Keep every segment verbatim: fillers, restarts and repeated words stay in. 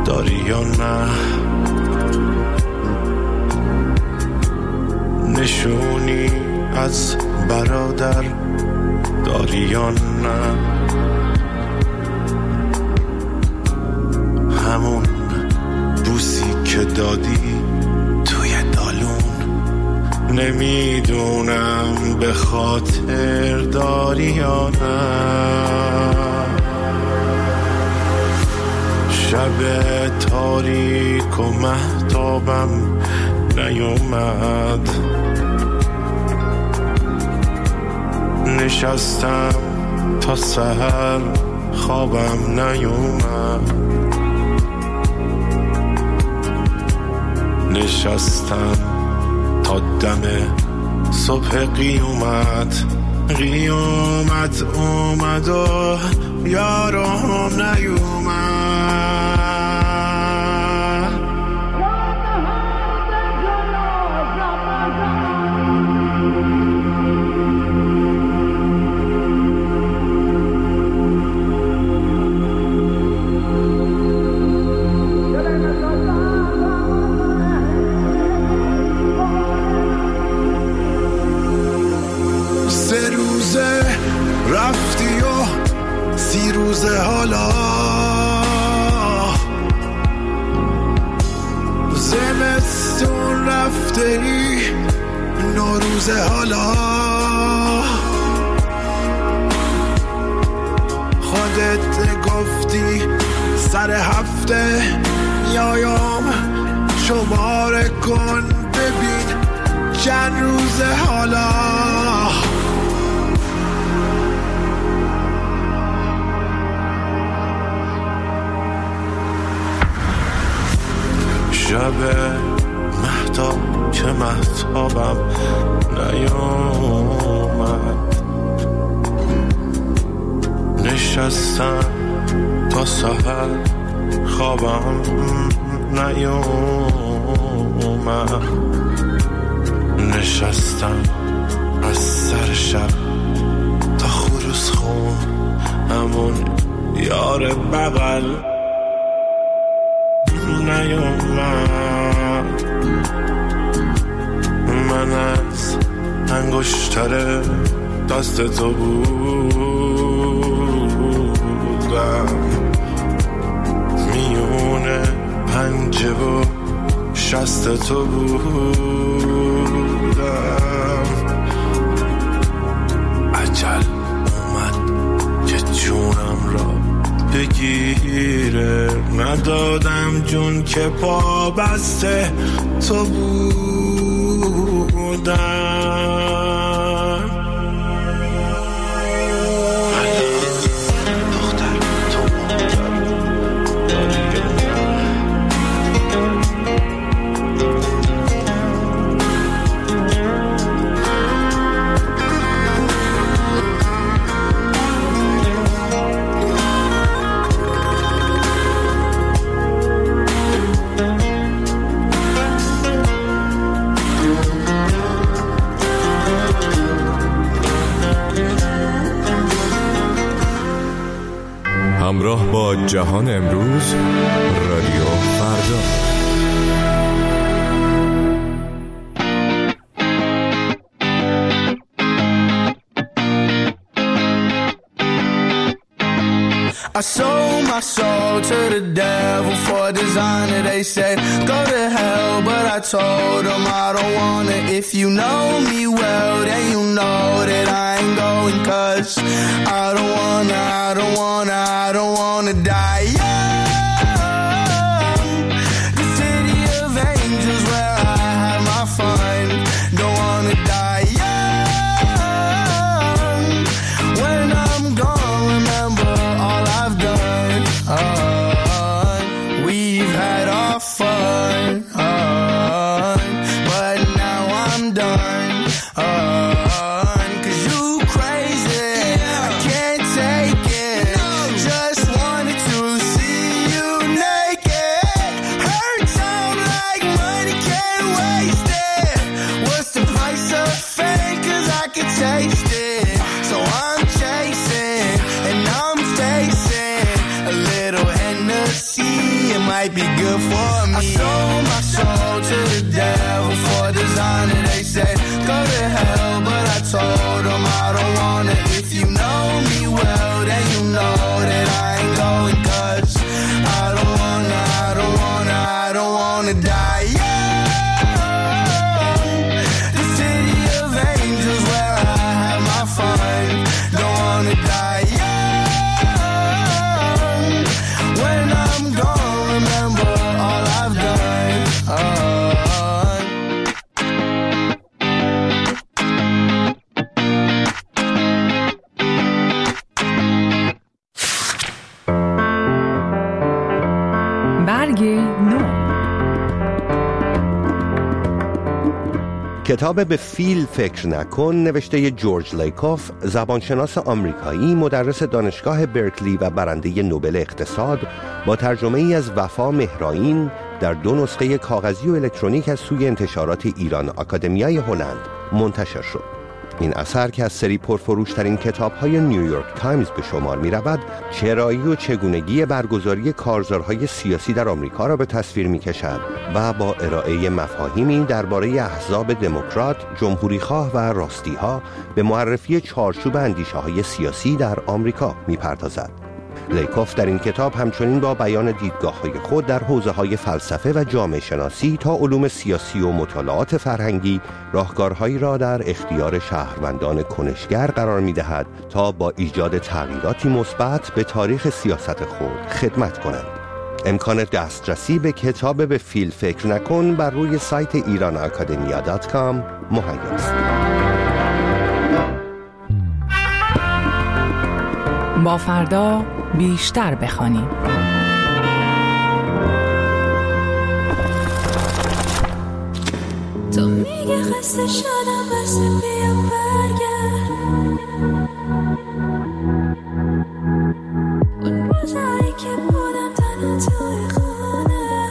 داری یا نه؟ نشونی از برادر داری یا نه؟ همون بوسی که دادی توی دالون، نمیدونم به خاطر داری یا نه. شب تاریک و مهتابم نیومد، نشستم تا سحر خوابم نیومد، نشستم تا دم صبح قیامت. قیامت اومد و یارم نیومد. حالا زمستون رفته ای، نوروز حالا خودت گفتی سر هفته میایم شماره کن ببین چند روز حالا. شب مهتاب که مهتابم نیامد، نشستم تا سحر خوابم نیامد، نشستم از سر شب تا خروس خون همون یار بغل نیامد. من از انگشتر دست تو بودم، میونه پنجه و شست تو بودم. عجل اومد که جونم را بگیره، ندادم جون که پا بسته تو بودم. همراه با جهان امروز، رادیو فردا. I sold my soul to the devil for a designer. They said go to hell, but I told them I don't want it. If you know me well, then you know that I ain't going, cause I don't wanna, I don't wanna, I don't wanna die young. The city of angels where I have my fun. Don't wanna die young. When I'm gone, remember all I've done. Uh, we've had our fun, uh, but now I'm done. Uh, cause you crazy, I can't take it. Just wanted to might be good for me. I sold my soul to the devil for a designer. They said go to hell, but I told them I don't want it. If you know me well, then you know that I ain't going, cause I don't wanna, I don't wanna, I don't wanna die young. The city of angels where I have my fun. Don't wanna die young. When I'm gone, remember all I've done. Oh. برگ نو. کتاب به فیل فکر نکن نوشته جورج لیکوف، زبانشناس آمریکایی، مدرس دانشگاه برکلی و برنده نوبل اقتصاد، با ترجمه ای از وفا مهرائین در دو نسخه کاغذی و الکترونیک از سوی انتشارات ایران آکادمیای هلند منتشر شد. این اثر که از سری پرفروشترین کتاب‌های نیویورک تایمز به شمار می‌رود، چرایی و چگونگی برگزاری کارزارهای سیاسی در آمریکا را به تصویر می‌کشد و با ارائه مفاهیمی درباره احزاب دموکرات، جمهوری‌خواه و راستی‌ها به معرفی چارچوب اندیشه‌های سیاسی در آمریکا می‌پردازد. لیکوف در این کتاب همچنین با بیان دیدگاه‌های خود در حوزه‌های فلسفه و جامعه شناسی تا علوم سیاسی و مطالعات فرهنگی راهکارهایی را در اختیار شهروندان کنشگر قرار می‌دهد تا با ایجاد تغییراتی مثبت به تاریخ سیاست خود خدمت کنند. امکان دسترسی به کتاب به فیل فکر نکن بر روی سایت ایران آکادمیا دات کام مهیا است. با فردا بیشتر بخوانیم. تو میگه خسته شدم بس بیا برگرد، اون روزایی که بودم تنها توی خانه،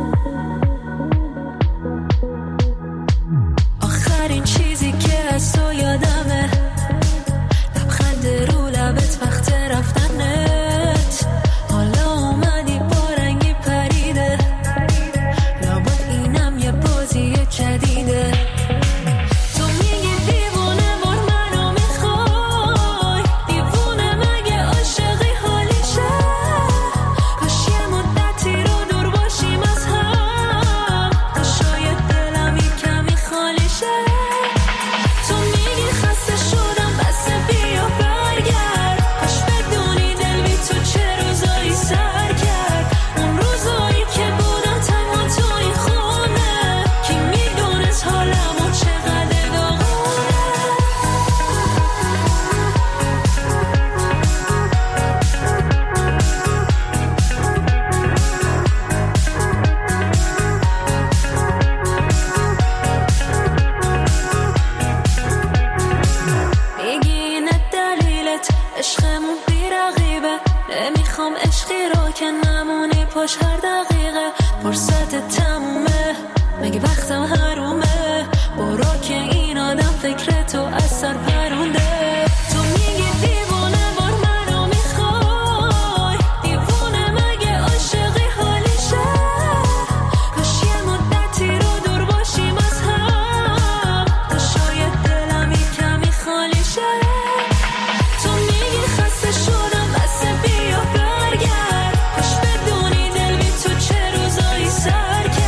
آخرین چیزی که از تو یادمه لبخند رو لبت وقت رفتنت، حالا اومدی با رنگی پریده، لابد اینم یه بازی جدیده. تو میگی دیوونه بار منو میخوای، دیوونه مگه عاشقی حالیشه، کاش یه مدتی رو دور باشیم از هم، تا شاید دلم یه کمی خالی شه. تو میگی خسته شدم بس بیا برگرد، کاش بدونی دل بی تو چه روزایی سر کرد، اون روزایی که بودم تنها تو این خونه، کی میدونست حالمو چقدر داغونه. میگی اینه دلیلت عشقمون بی رقیبه، نمیخوام عشقی رو که نمونی پاش هر دقیقه، فرصت تمومه مگه وقتم حرومه، برو که این آدم فکر تو از سر پرونده. تو میگی دیوونه بار منو میخوای، دیوونه مگه عاشقی حالیشه، کاش یه مدتی رو دور باشیم از هم، تا شاید دلم یه کمی خالی شه. تو میگی خسته شدم بس بیا برگرد، کاش بدونی دل بی تو چه روزایی سر کرد،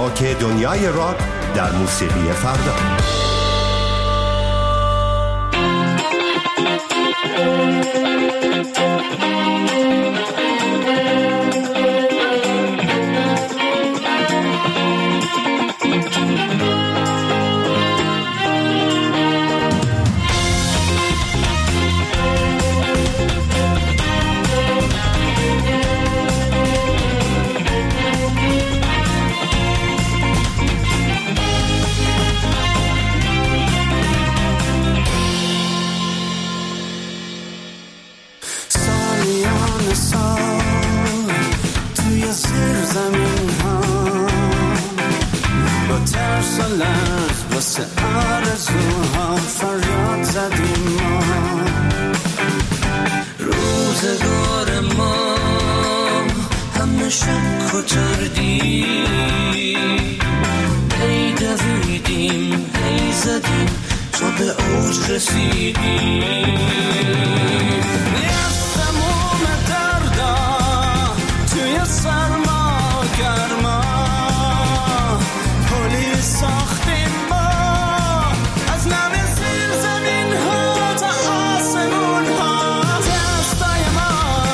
خاک دنیای راک در موسیقی فردا. روزگار ما همه شک و تردی، هی دویدیم هی زدیم تا به اوج رسیدیم. از تمام دردا توی سرما گرما پلی ساختیم ما، از نم زیر زمین ها تا آسمون ها. دستای ما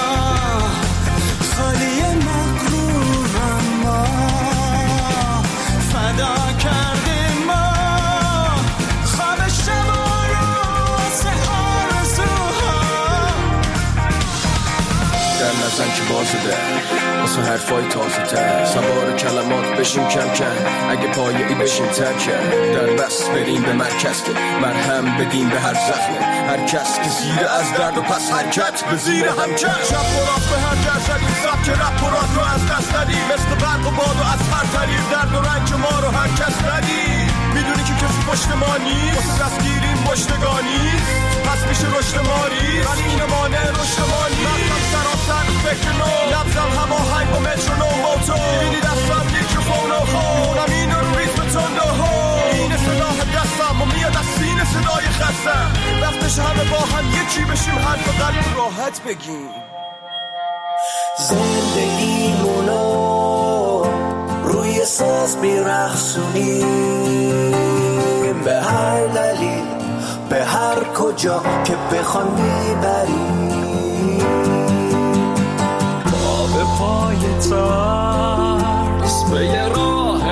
خالی مغرورم، ما فدا کردیم ما خواب شب و روز آرزوها. در نزن که بازده واسه حرفای تازه تر، سوار کلمات بشیم کم کم، اگه پایه‌ای بشیم ترکه، در بس بریم به مرکز که مرهم بدیم به هر زخمه، هر کس که زیر از درد و پس حرکت به زیر همکت. شب و راست به هر جر شدیم سب که رب و رات رو از دست ندیم، مثل برق و باد و از هر طریق درد و رنج ما رو هر کس ندیم. میدونی که کسی پشت ما نیست، واسه دستگیریم مشتگانی، پس میشه رشد ماری، ولی این مانع رشد ما نیست. مطلب سراسر فکر نو، نبزم هوا هنگ با مترونوم موتور، میبینی دستم میکروفون و خونم این رو ریتم تنده ها. این سلاح دستم و میاد از سینه صدای خستم، وقتش همه با هم یکی بشیم، حرف قلب راحت بگیم. زندگیمونو روی ساز میرخصونیم، به هر دلیل به هر کجا که بخوان میبریم. پا به پای ترس به یه راه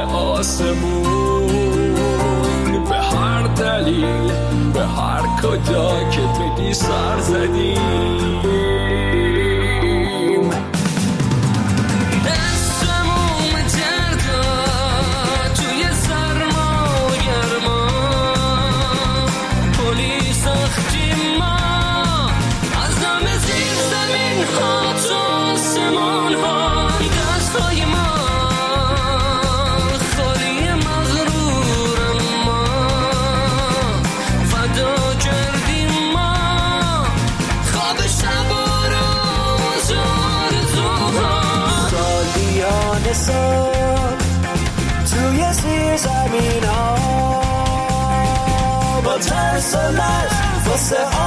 آسمون، به هر دلیل به هر کجا که بدی سر زدیم. توی زیر زمین ها با ترس و لرز واسه